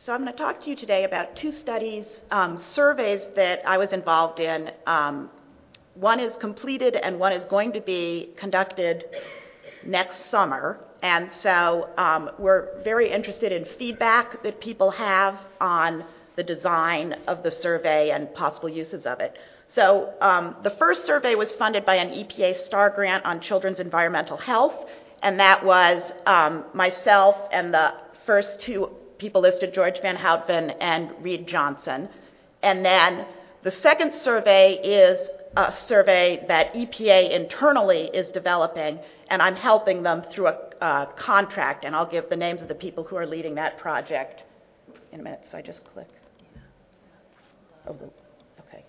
So I'm going to talk to you today about two studies, surveys that I was involved in. One is completed and one is going to be conducted next summer. And so we're very interested in feedback that people have on the design of the survey and possible uses of it. So the first survey was funded by an EPA STAR grant on children's environmental health, and that was myself and the first two people listed, George Van Houtven and Reed Johnson. And then the second survey is a survey that EPA internally is developing, and I'm helping them through a contract, and I'll give the names of the people who are leading that project in a minute. So I just click. Oh, okay.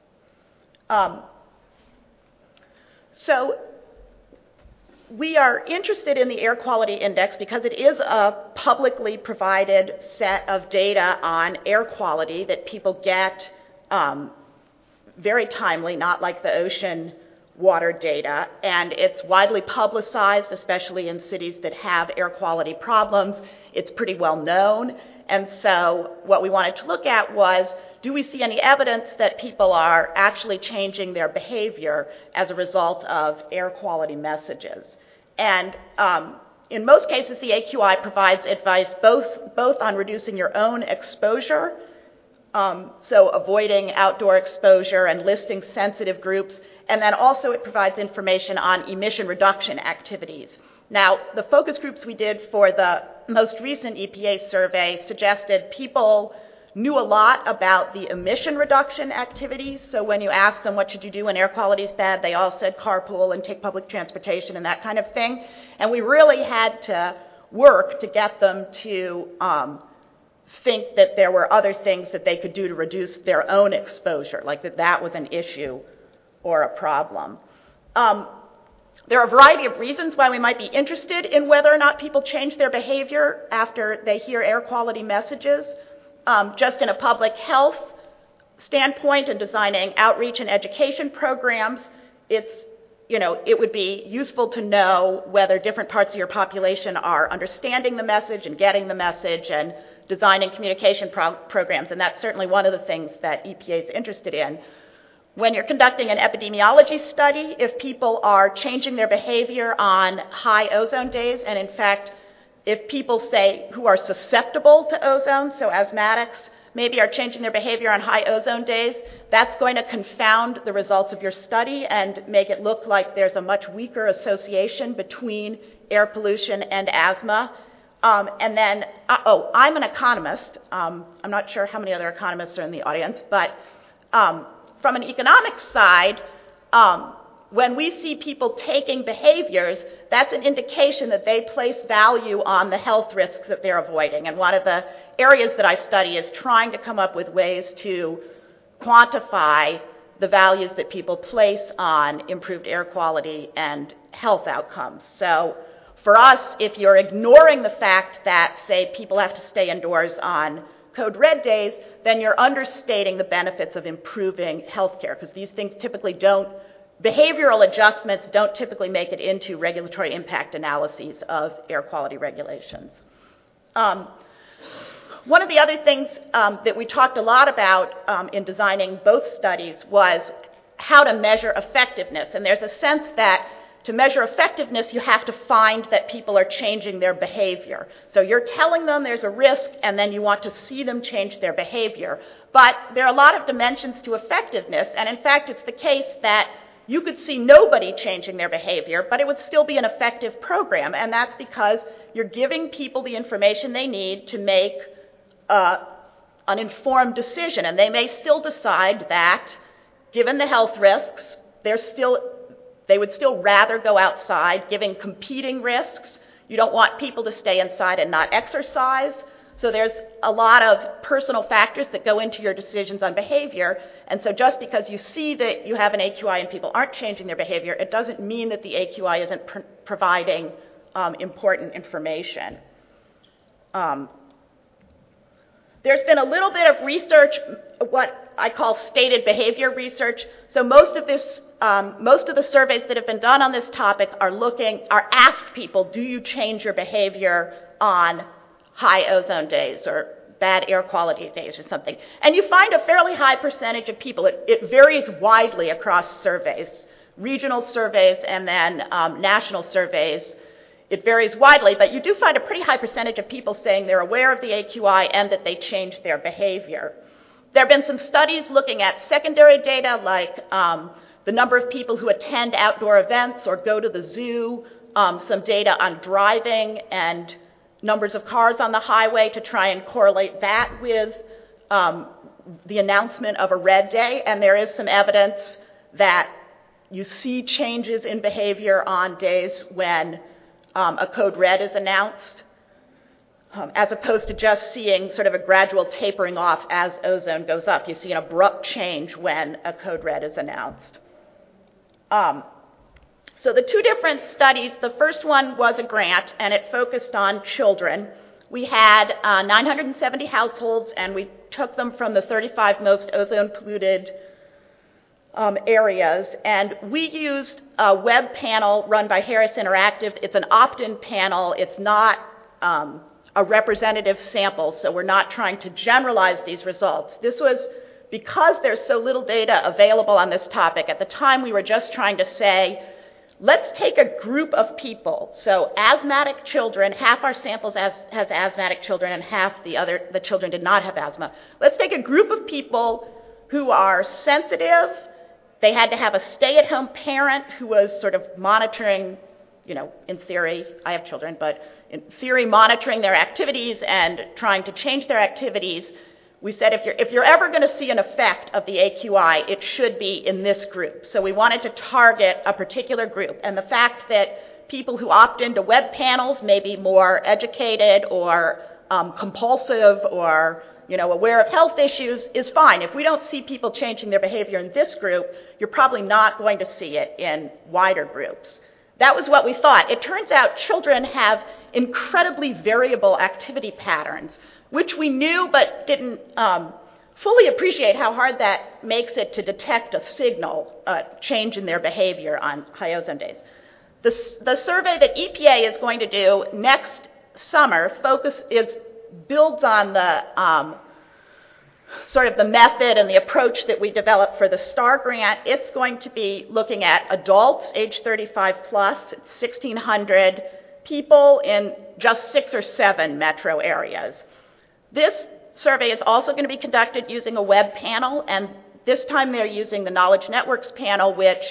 So we are interested in the air quality index because it is a publicly provided set of data on air quality that people get very timely, not like the ocean water data, and it's widely publicized, especially in cities that have air quality problems. It's pretty well known, and so what we wanted to look at was, do we see any evidence that people are actually changing their behavior as a result of air quality messages? And in most cases, the AQI provides advice both on reducing your own exposure, so avoiding outdoor exposure and listing sensitive groups, and then also it provides information on emission reduction activities. Now, the focus groups we did for the most recent EPA survey suggested people knew a lot about the emission reduction activities. So when you ask them what should you do when air quality is bad, they all said carpool and take public transportation and that kind of thing. And we really had to work to get them to think that there were other things that they could do to reduce their own exposure, like that was an issue or a problem. There are a variety of reasons why we might be interested in whether or not people change their behavior after they hear air quality messages. Just in a public health standpoint and designing outreach and education programs, it would be useful to know whether different parts of your population are understanding the message and getting the message and designing communication programs, and that's certainly one of the things that EPA is interested in. When you're conducting an epidemiology study, if people are changing their behavior on high ozone days, and in fact, if people, say, who are susceptible to ozone, so asthmatics, maybe are changing their behavior on high ozone days, that's going to confound the results of your study and make it look like there's a much weaker association between air pollution and asthma. And then, I'm an economist. I'm not sure how many other economists are in the audience, but from an economics side, when we see people taking behaviors, that's an indication that they place value on the health risks that they're avoiding. And one of the areas that I study is trying to come up with ways to quantify the values that people place on improved air quality and health outcomes. So for us, if you're ignoring the fact that, say, people have to stay indoors on code red days, then you're understating the benefits of improving healthcare, because these things typically behavioral adjustments don't typically make it into regulatory impact analyses of air quality regulations. One of the other things that we talked a lot about in designing both studies was how to measure effectiveness. And there's a sense that to measure effectiveness, you have to find that people are changing their behavior. So you're telling them there's a risk, and then you want to see them change their behavior. But there are a lot of dimensions to effectiveness, and in fact, it's the case that you could see nobody changing their behavior, but it would still be an effective program, and that's because you're giving people the information they need to make an informed decision, and they may still decide that, given the health risks, they would still rather go outside, giving competing risks. You don't want people to stay inside and not exercise, so there's a lot of personal factors that go into your decisions on behavior. And so just because you see that you have an AQI and people aren't changing their behavior, it doesn't mean that the AQI isn't providing important information. There's been a little bit of research, what I call stated behavior research. So most of the surveys that have been done on this topic are asked people, do you change your behavior on high ozone days or bad air quality days or something. And you find a fairly high percentage of people. It varies widely across surveys, regional surveys and then national surveys. It varies widely, but you do find a pretty high percentage of people saying they're aware of the AQI and that they changed their behavior. There have been some studies looking at secondary data like the number of people who attend outdoor events or go to the zoo, some data on driving and numbers of cars on the highway to try and correlate that with the announcement of a red day. And there is some evidence that you see changes in behavior on days when a code red is announced, as opposed to just seeing sort of a gradual tapering off as ozone goes up. You see an abrupt change when a code red is announced. So the two different studies, the first one was a grant, and it focused on children. We had 970 households, and we took them from the 35 most ozone-polluted areas, and we used a web panel run by Harris Interactive. It's an opt-in panel. It's not a representative sample, so we're not trying to generalize these results. This was because there's so little data available on this topic. At the time, we were just trying to say, let's take a group of people. So asthmatic children, half our samples has asthmatic children and half the children did not have asthma. Let's take a group of people who are sensitive. They had to have a stay-at-home parent who was sort of monitoring, in theory, I have children, but in theory monitoring their activities and trying to change their activities. We said if you're ever going to see an effect of the AQI, it should be in this group. So we wanted to target a particular group. And the fact that people who opt into web panels may be more educated or compulsive or aware of health issues is fine. If we don't see people changing their behavior in this group, you're probably not going to see it in wider groups. That was what we thought. It turns out children have incredibly variable activity patterns, which we knew but didn't fully appreciate how hard that makes it to detect a signal, a change in their behavior on high ozone days. The survey that EPA is going to do next summer builds on the sort of the method and the approach that we developed for the STAR grant. It's going to be looking at adults age 35 plus, 1,600 people in just 6 or 7 metro areas. This survey is also going to be conducted using a web panel, and this time they're using the Knowledge Networks panel, which,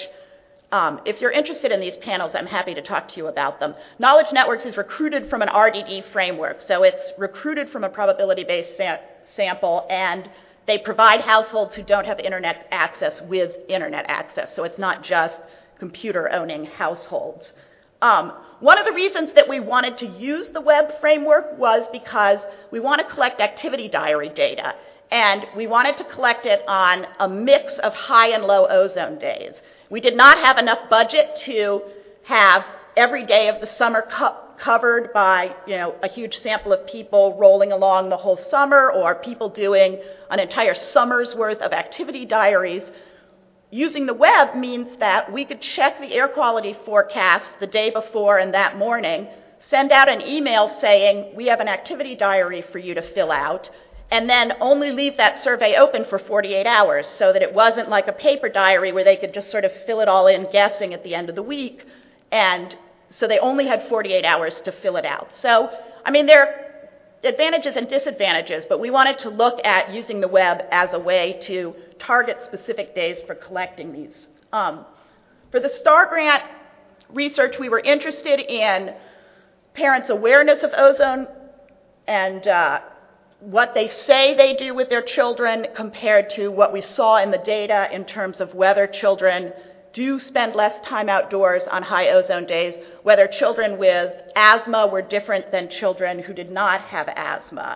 if you're interested in these panels, I'm happy to talk to you about them. Knowledge Networks is recruited from an RDD framework, so it's recruited from a probability-based sample, and they provide households who don't have internet access with internet access, so it's not just computer-owning households. One of the reasons that we wanted to use the web framework was because we want to collect activity diary data, and we wanted to collect it on a mix of high and low ozone days. We did not have enough budget to have every day of the summer covered by a huge sample of people rolling along the whole summer or people doing an entire summer's worth of activity diaries. Using the web means that we could check the air quality forecast the day before and that morning, send out an email saying, we have an activity diary for you to fill out, and then only leave that survey open for 48 hours so that it wasn't like a paper diary where they could just sort of fill it all in guessing at the end of the week. And so they only had 48 hours to fill it out. So, there are advantages and disadvantages, but we wanted to look at using the web as a way to target specific days for collecting these. For the STAR grant research, we were interested in parents' awareness of ozone and what they say they do with their children compared to what we saw in the data in terms of whether children do spend less time outdoors on high ozone days, whether children with asthma were different than children who did not have asthma.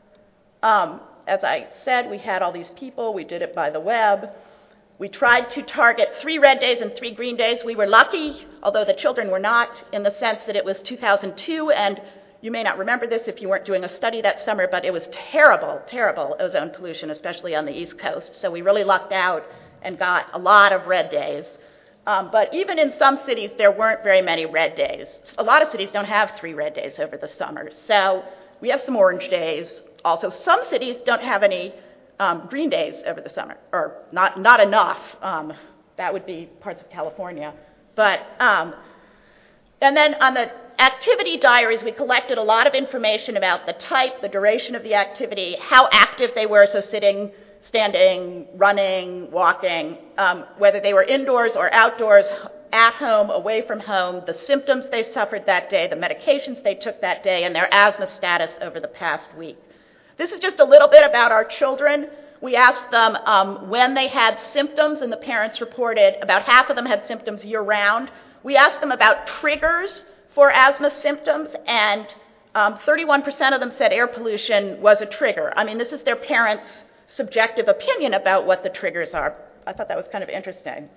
As I said, we had all these people. We did it by the web. We tried to target 3 red days and 3 green days. We were lucky, although the children were not, in the sense that it was 2002, and you may not remember this if you weren't doing a study that summer, but it was terrible, terrible ozone pollution, especially on the East Coast. So we really lucked out and got a lot of red days. But even in some cities, there weren't very many red days. A lot of cities don't have 3 red days over the summer. So we have some orange days. also, some cities don't have any green days over the summer, or not enough. That would be parts of California. But, and then on the activity diaries, we collected a lot of information about the type, the duration of the activity, how active they were, so sitting, standing, running, walking, whether they were indoors or outdoors, at home, away from home, the symptoms they suffered that day, the medications they took that day, and their asthma status over the past week. This is just a little bit about our children. We asked them when they had symptoms, and the parents reported about half of them had symptoms year-round. We asked them about triggers for asthma symptoms, and 31% of them said air pollution was a trigger. I mean, this is their parents' subjective opinion about what the triggers are. I thought that was kind of interesting.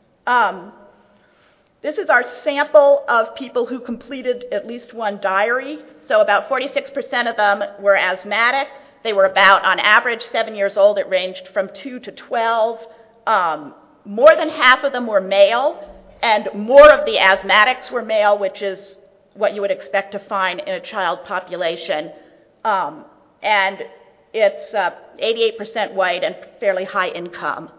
This is our sample of people who completed at least one diary. So about 46% of them were asthmatic. They were about, on average, 7 years old. It ranged from 2 to 12. More than half of them were male, and more of the asthmatics were male, which is what you would expect to find in a child population. And it's 88% white and fairly high income.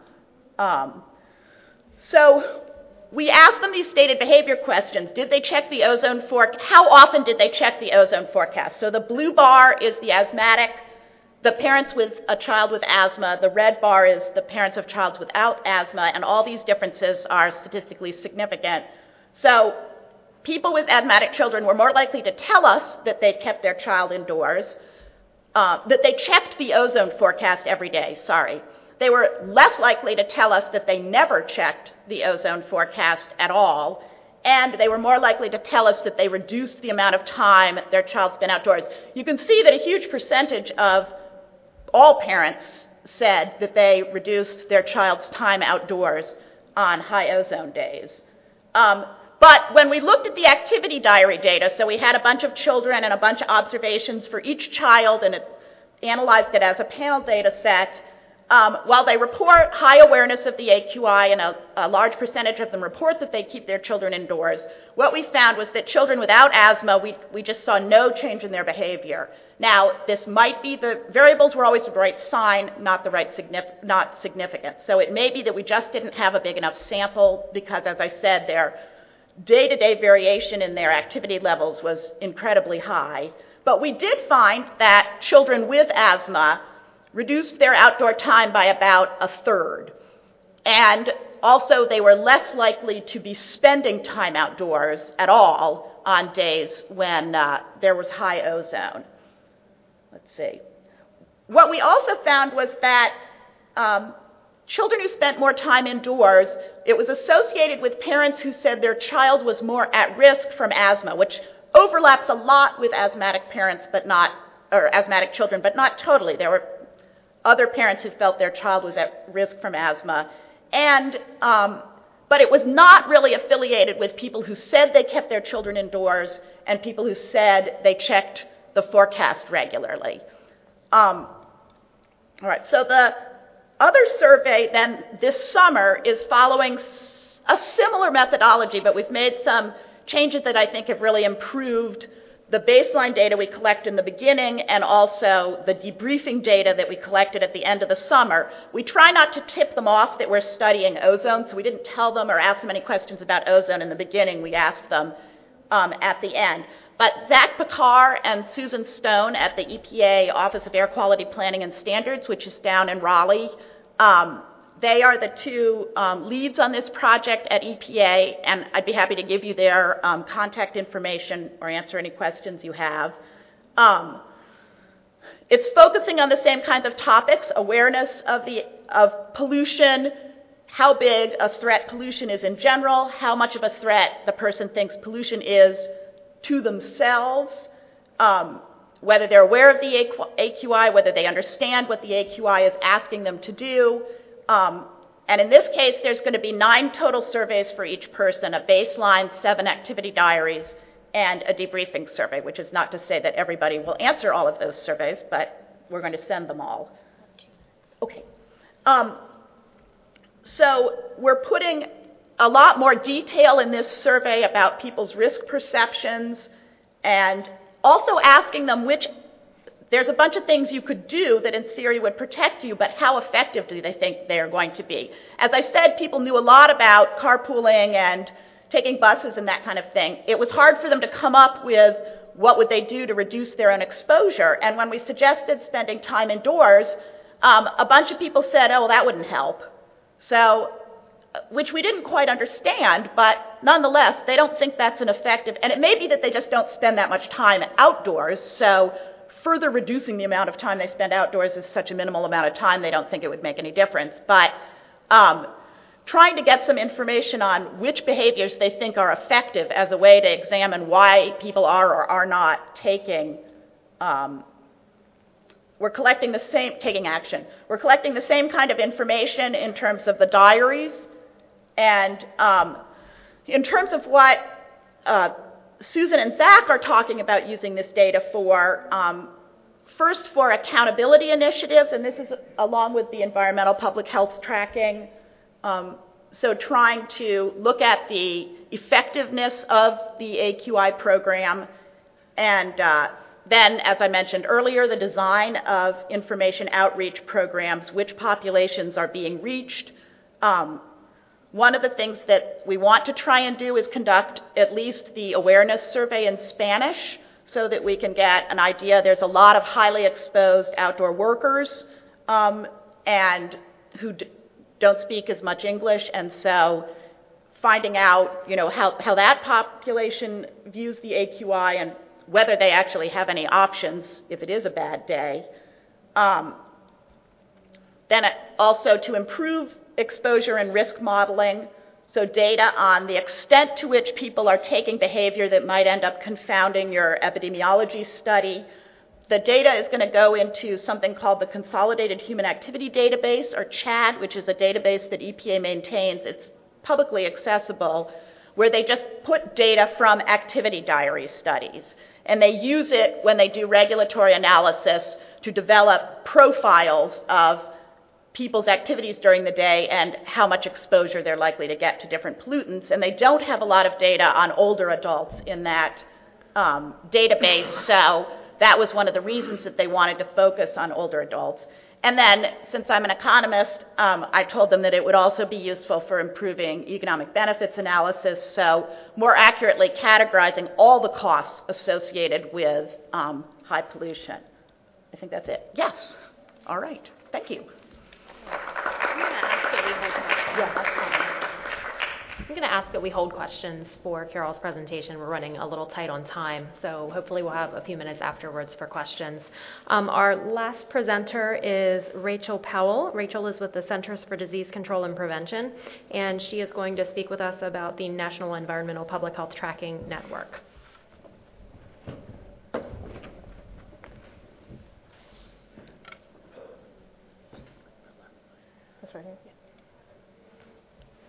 So we asked them these stated behavior questions. Did they check the ozone forecast? How often did they check the ozone forecast? So the blue bar is the asthmatic, the parents with a child with asthma. The red bar is the parents of child without asthma, and all these differences are statistically significant. So people with asthmatic children were more likely to tell us that they kept their child indoors, that they checked the ozone forecast every day, They were less likely to tell us that they never checked the ozone forecast at all, and they were more likely to tell us that they reduced the amount of time their child spent outdoors. You can see that a huge percentage of all parents said that they reduced their child's time outdoors on high ozone days. But when we looked at the activity diary data, so we had a bunch of children and a bunch of observations for each child, and it analyzed it as a panel data set. While they report high awareness of the AQI, and a large percentage of them report that they keep their children indoors, what we found was that children without asthma, we just saw no change in their behavior. Now, this might be the variables were always the right sign, not significant. So it may be that we just didn't have a big enough sample because, as I said, their day-to-day variation in their activity levels was incredibly high. But we did find that children with asthma reduced their outdoor time by about a third. And also, they were less likely to be spending time outdoors at all on days when there was high ozone. Let's see. What we also found was that children who spent more time indoors, it was associated with parents who said their child was more at risk from asthma, which overlaps a lot with asthmatic parents, or asthmatic children, but not totally. There were other parents who felt their child was at risk from asthma. And, but it was not really affiliated with people who said they kept their children indoors and people who said they checked the forecast regularly. All right, so the other survey then this summer is following a similar methodology, but we've made some changes that I think have really improved the baseline data we collect in the beginning and also the debriefing data that we collected at the end of the summer. We try not to tip them off that we're studying ozone, so we didn't tell them or ask them any questions about ozone in the beginning. We asked them at the end. But Zach Pekar and Susan Stone at the EPA Office of Air Quality Planning and Standards, which is down in Raleigh, they are the two leads on this project at EPA, and I'd be happy to give you their contact information or answer any questions you have. It's focusing on the same kinds of topics: awareness of pollution, how big a threat pollution is in general, how much of a threat the person thinks pollution is to themselves, whether they're aware of the AQI, whether they understand what the AQI is asking them to do. And in this case, there's going to be 9 total surveys for each person, a baseline, 7 activity diaries, and a debriefing survey, which is not to say that everybody will answer all of those surveys, but we're going to send them all. Okay. So we're putting a lot more detail in this survey about people's risk perceptions and also asking them which there's a bunch of things you could do that in theory would protect you, but how effective do they think they are going to be? As I said, people knew a lot about carpooling and taking buses and that kind of thing. It was hard for them to come up with what would they do to reduce their own exposure. And when we suggested spending time indoors, a bunch of people said, oh, well, that wouldn't help. So, which we didn't quite understand, but nonetheless, they don't think that's an effective, and it may be that they just don't spend that much time outdoors, so further reducing the amount of time they spend outdoors is such a minimal amount of time, they don't think it would make any difference. But trying to get some information on which behaviors they think are effective as a way to examine why people are or are not taking taking action. We're collecting the same kind of information in terms of the diaries, and in terms of what Susan and Zach are talking about using this data for, first for accountability initiatives, and this is along with the environmental public health tracking, so trying to look at the effectiveness of the AQI program, and then, as I mentioned earlier, the design of information outreach programs, which populations are being reached. One of the things that we want to try and do is conduct at least the awareness survey in Spanish so that we can get an idea. There's a lot of highly exposed outdoor workers and who don't speak as much English, and so finding out, how that population views the AQI and whether they actually have any options if it is a bad day. Then also to improve exposure and risk modeling, so data on the extent to which people are taking behavior that might end up confounding your epidemiology study. The data is going to go into something called the Consolidated Human Activity Database, or CHAD, which is a database that EPA maintains. It's publicly accessible, where they just put data from activity diary studies. And they use it when they do regulatory analysis to develop profiles of people's activities during the day and how much exposure they're likely to get to different pollutants. And they don't have a lot of data on older adults in that database, so that was one of the reasons that they wanted to focus on older adults. And then, since I'm an economist, I told them that it would also be useful for improving economic benefits analysis, so more accurately categorizing all the costs associated with high pollution. I think that's it. Yes. All right. Thank you. I'm going to ask that we hold questions for Carol's presentation. We're running a little tight on time, so hopefully we'll have a few minutes afterwards for questions. Our last presenter is Rachel Powell. Rachel is with the Centers for Disease Control and Prevention, and she is going to speak with us about the National Environmental Public Health Tracking Network. That's right here.